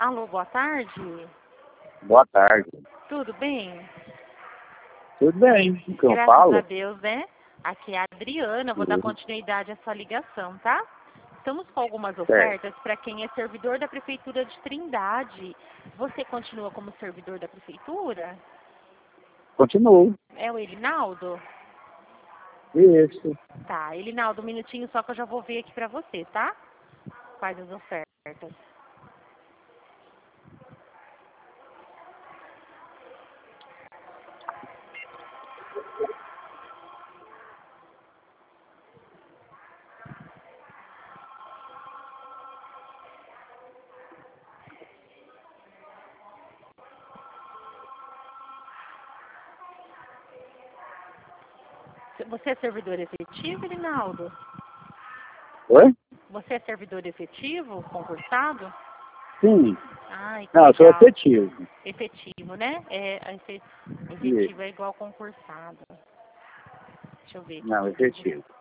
Alô, boa tarde. Boa tarde. Tudo bem? Tudo bem, o que eu Graças falo? a Deus, né? Aqui é a Adriana, vou dar continuidade à sua ligação, tá? Estamos com algumas ofertas para quem é servidor da Prefeitura de Trindade. Você continua como servidor da Prefeitura? Continuo. É o Elinaldo? Isso. Tá, Elinaldo, um minutinho só que eu já vou ver aqui para você, tá? Quais as ofertas. Você é servidor efetivo, Elinaldo? Oi? Você é servidor efetivo, concursado? Sim. Ai, que Não, eu sou legal. efetivo. Efetivo, né? Isso. Efetivo é igual concursado. Deixa eu ver aqui. Não, efetivo.